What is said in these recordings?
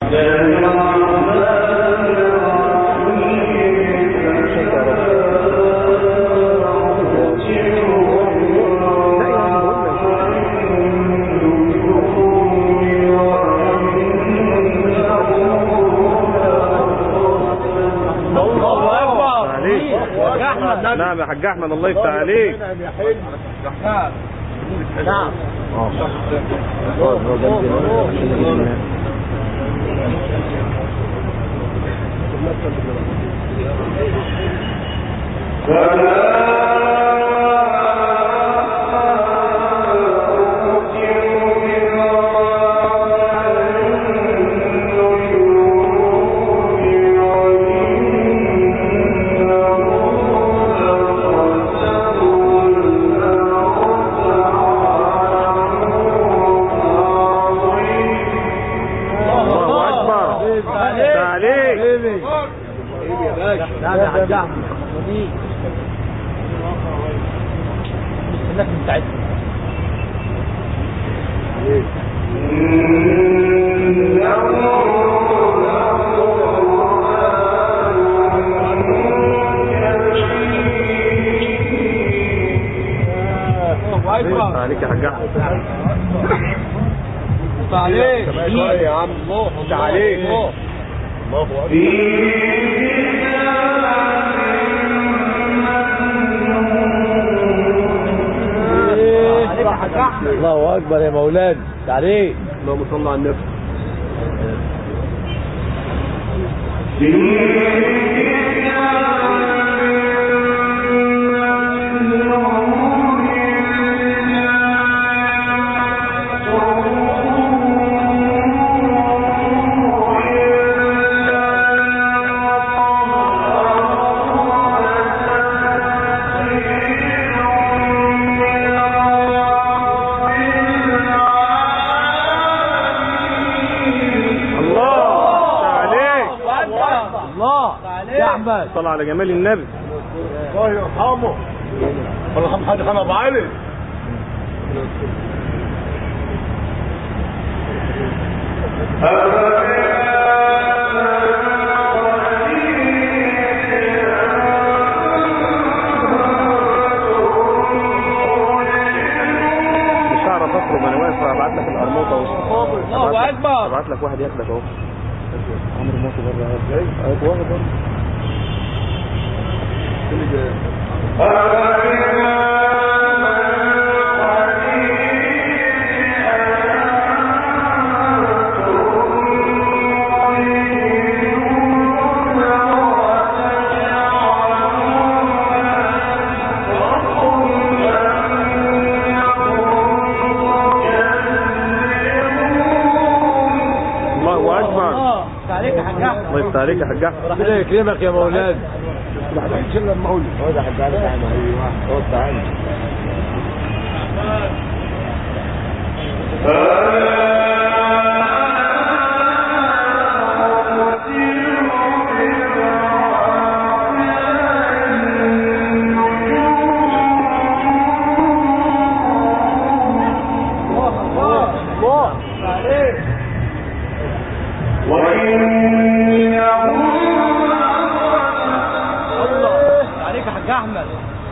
نعم يا حاج احمد، الله يفتح عليك. نعم. عليك يا حاج احمد. عليك يا عم، انت عليك. الله اكبر يا مولانا. عليك. اللهم صل على النبي. صلى على جمال النبي. الله يرحمه. الله يرحم حاج خان ابو علي. مش هعرف اخرج، انا واقف هبعت لك القرموطه اهو. الله اكبر. هبعت لك واحد ياخدك اهو. عمرو موسى بره اهو. واحد بره. الله اكبر. عليك يا حاج احمد. الله يفتح عليك يا حاج احمد. ربنا يكرمك يا مولانا. شيل المولد. هو ده حاج احمد. ايوه تعالى. احمد.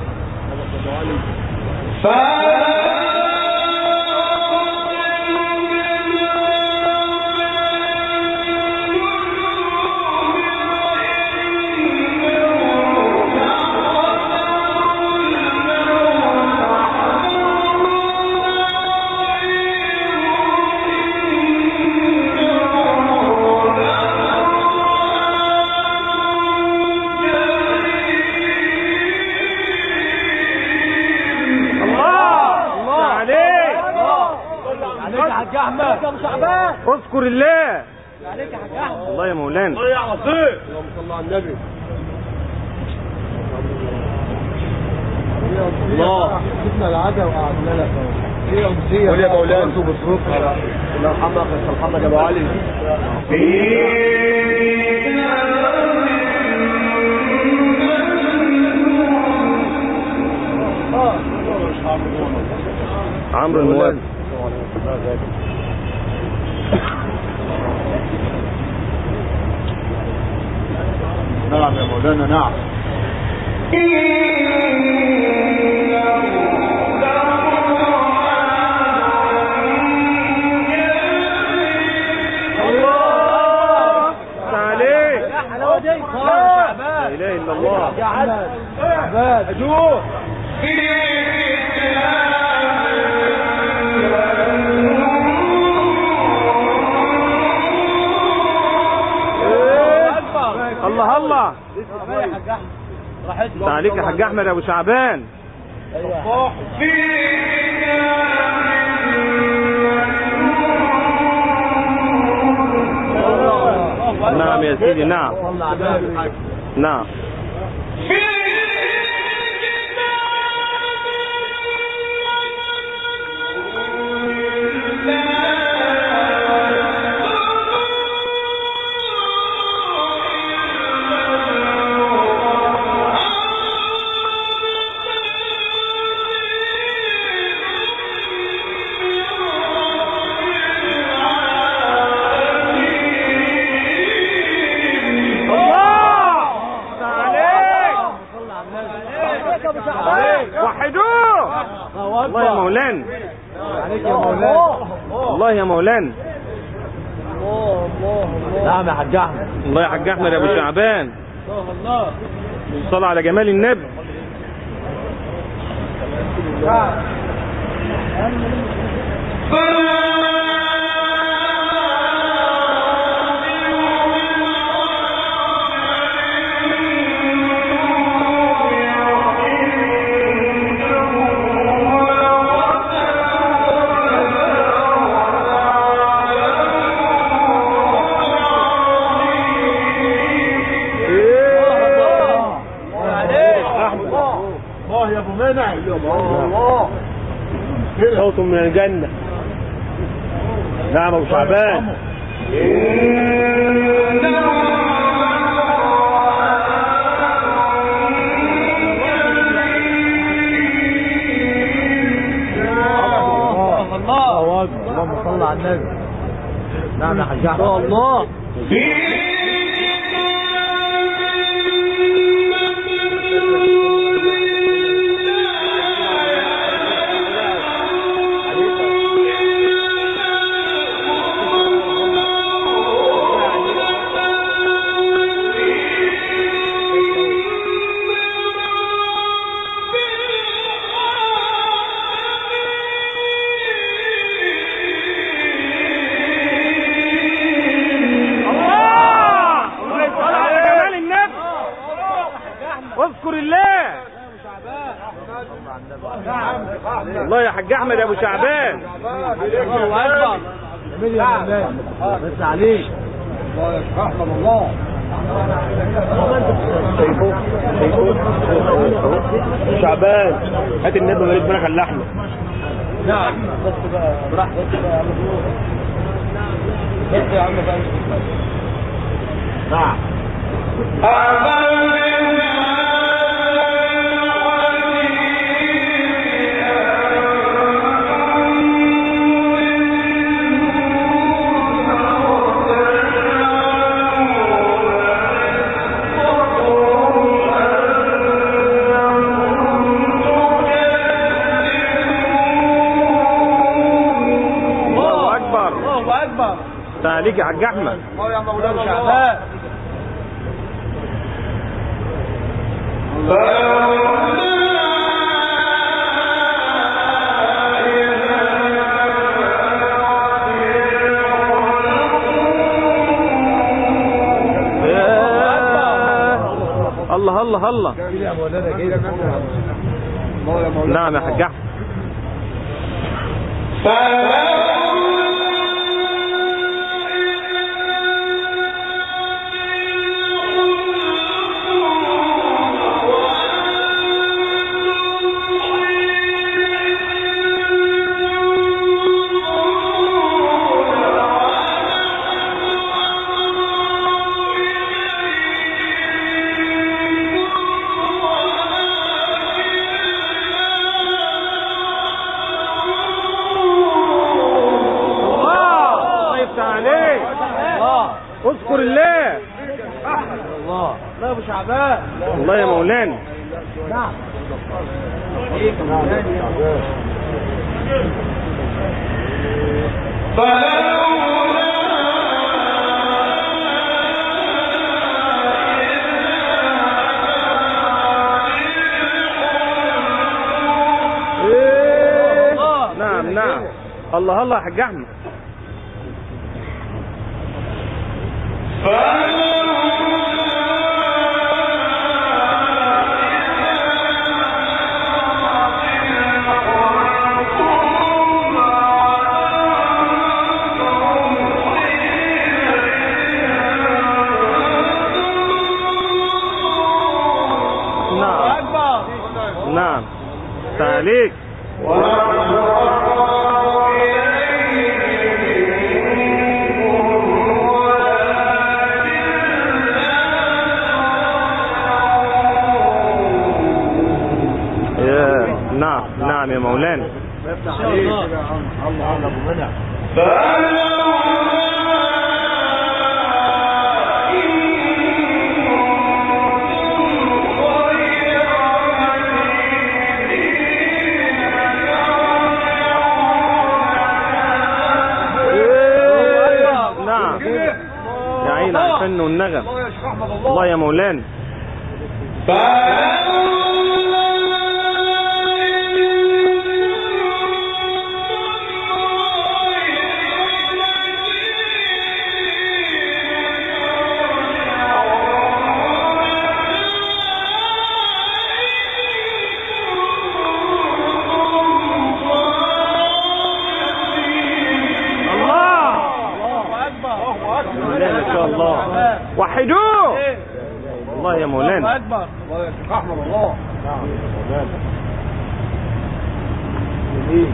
اذكر الله. عليك يا حاج احمد. الله يا مولانا. الله يا عصير. اللهم صل على النبي. الله جبنا العجا وقعدنا لك اهو. قول يا مولانا. الله يرحمك يا محمد ابو علي. عمرو المواد. مولانا. نعم. لا اله الا الله. يا عباد اجوه الله الله. عليك يا حاج احمد ابو شعبان. نعم يا سيدي. نعم نعم. وحدوه. الله يا مولانا. عليك يا مولانا. الله يا مولانا. نعم يا حاج احمد. الله يا حاج احمد ابو شعبان. الله. الصلاة على جمال النبي. الله يا ابو منع. الله. صوت من الجنة. نعم ابو شعبان. الله اكبر. اللهم صل على النبي. نعم يا حاج احمد. الله. واذكر الله. الله يا حاج احمد ابو شعبان. الله اكبر. جميل يا مولانا. بس عليك. الله يا احمد. الله. شعبان هات النبي وليد بنك اللحمه. نعم. بس بقى براحتك بقى يا عم. بس يا عم بقى. نعم. عليك يا حاج احمد. الله يا مولانا شعبان. الله الله الله. يا مولانا كده. الله يا مولانا. نعم يا حاج احمد. اذكر الله. الله لا يا ابو شعبان. الله يا مولانا. نعم. نعم نعم. الله الله يا حاج احمد. نعم تعليق. نعم نعم يا مولانا. الله ابو منع. يا عين على الفن والنغم. الله يا مولانا. ما شاء الله. وحدوه. الله يا مولانا. الله اكبر. الله يا شيخ احمد. الله. نعم مولانا. جميل.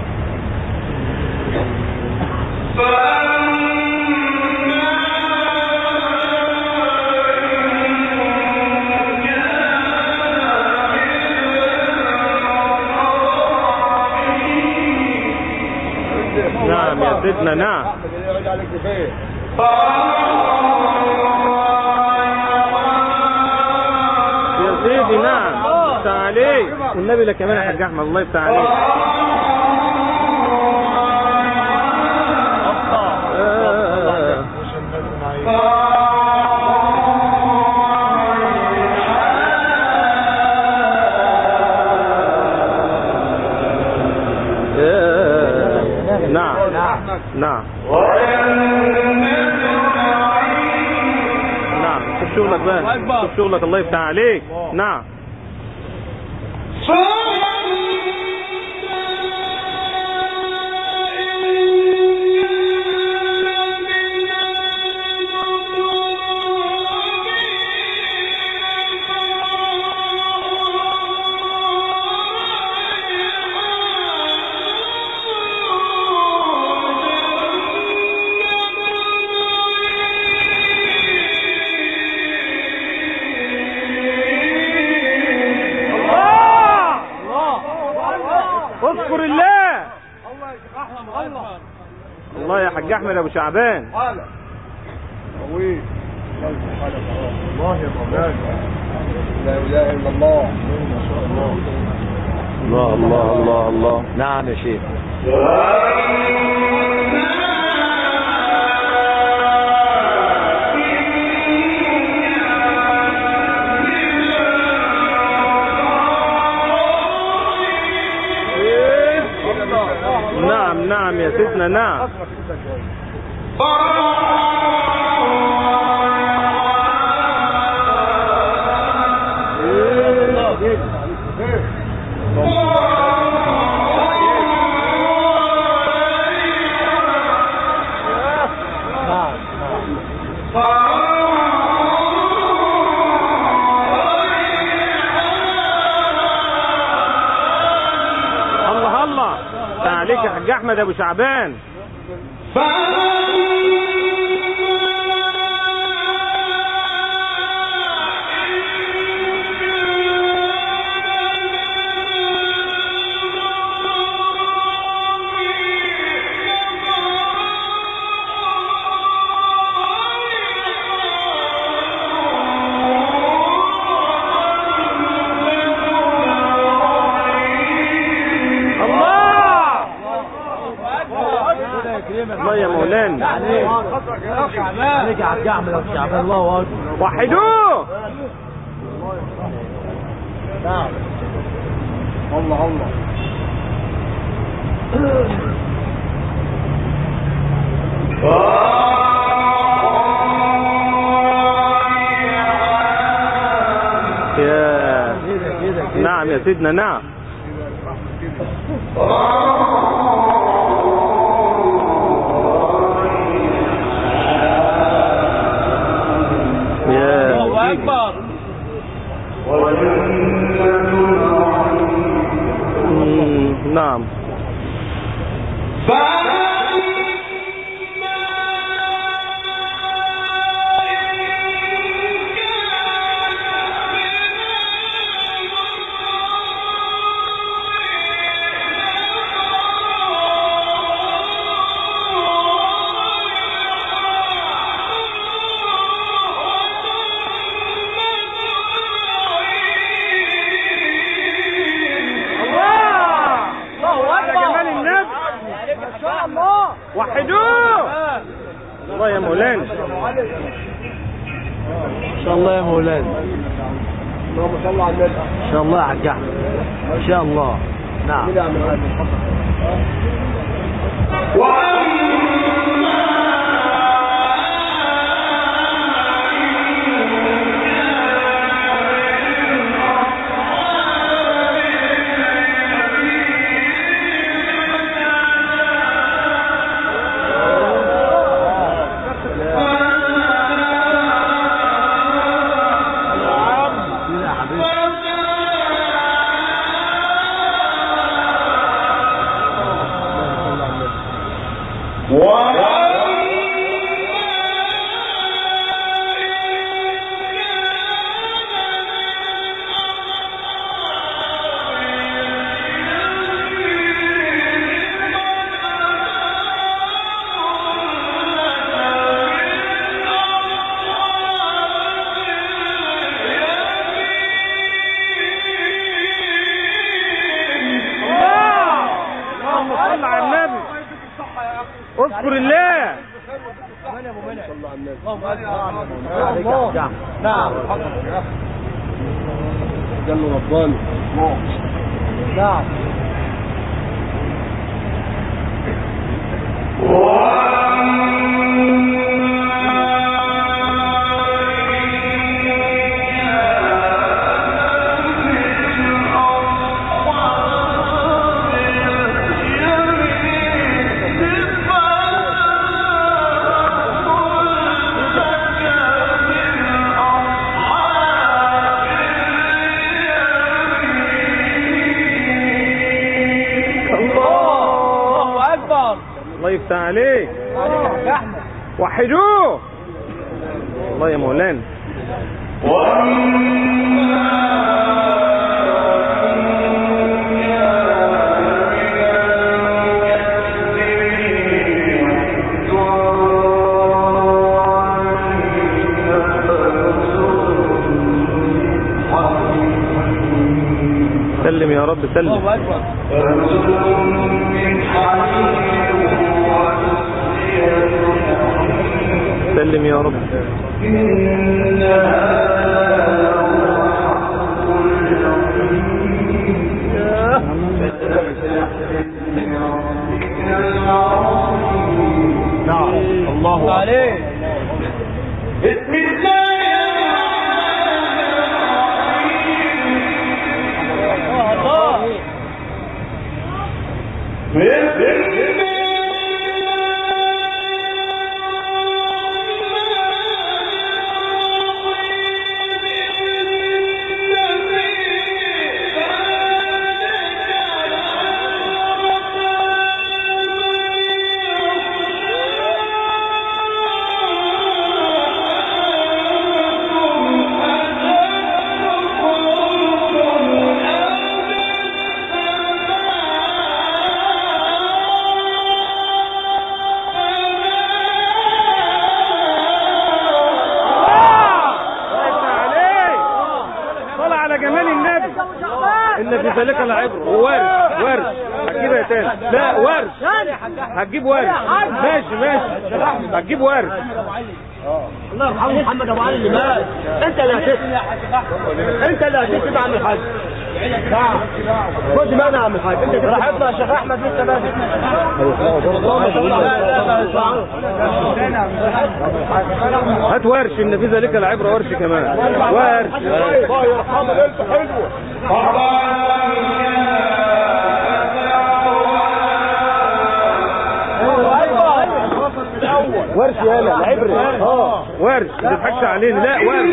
نعم يا سيدنا. نعم يا سيدي. نعم يفتح عليك والنبي لك كمان يا حاج احمد. الله يفتح عليك. نعم نعم نعم. شوف شغلك بقى. شوف شغلك. الله يفتح عليك. نعم. اذكر الله. الله يا حاج احمد ابو شعبان. الله يا مولانا. لا اله الا الله. ما شاء الله. الله الله الله الله. نعم يا شيخ. نعم نعم يا سيدنا. نعم. الله الله. تعاليك يا حاج احمد ابو شعبان. عليك يا حاج احمد ابو شعبان. الله اكبر. وحدوه. نعم. الله الله. يا نعم يا سيدنا نعم. يا الله اكبر. نعم. وحدوه. الله يا مولانا. ان شاء الله يا مولانا. اللهم صل على النبي. ان شاء الله يا حاج احمد. ان شاء الله. نعم. اذكر الله. نعم. جل رباني. نعم. الله يفتح عليك. وحدوه. الله يا مولانا. سلم يا رب سلم. سلم يا رب. نعم. الله عليك. بسم الله. إن في ذلك العبر. وورش ورش هتجيبها تاني. لا ورش هتجيب ورش. ماشي هتجيب ورش. الله يرحمه محمد ابو علي اللي مات. انت اللي هتسمع، انت اللي هتسمع عم الحاج. خد معنا يا عم الحاج. انت راح يطلع الشيخ احمد لسه بس. هات ورش، ان في ذلك العبره ورش كمان. ورش الله يرحمه ليلته حلوه. ورش يالا العبره. ورش ما تضحكش علينا. لا ورش.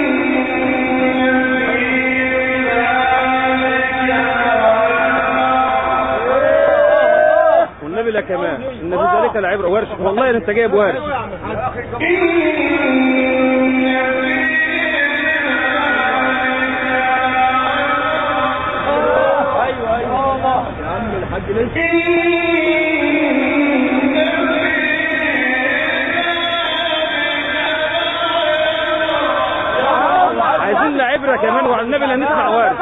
والنبي لا كمان ان في ذلك العبره ورش. والله انت جايب ورش. ايوه يا عم الحاج لسه. عايزين عبره كمان وعلى النبي لا نسمع ورش.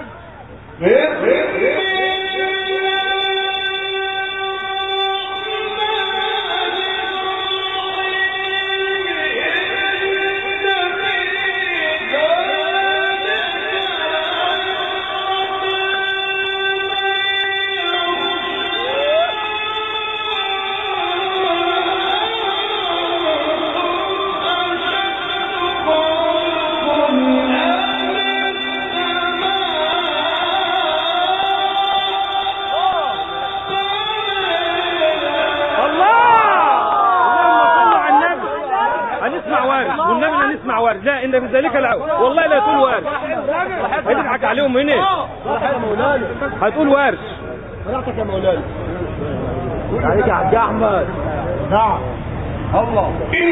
لا ان في ذلك والله لا تقول ورش. هتضحك عليهم هنا. هتقول ورش. براحتك يا مولانا. عليك يا حاج احمد. نعم. الله.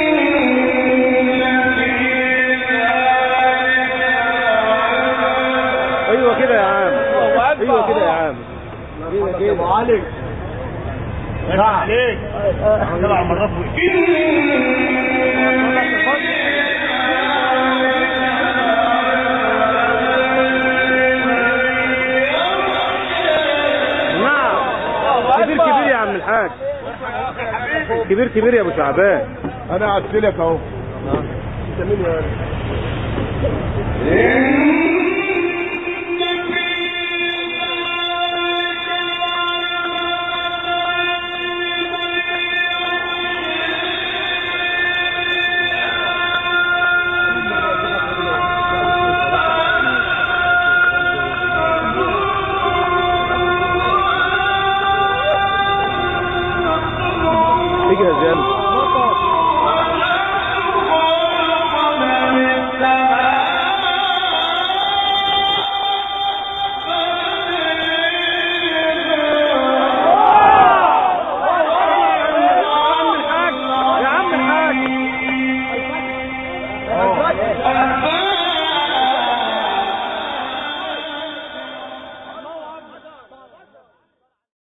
ايوه كده يا عم. ايوه كده يا عم. كده ابو علي. نعم عليك. طلع مرات كبير يا عم الحاج. كبير يا ابو شعبان. انا قعدت لك اهو. انت مين يا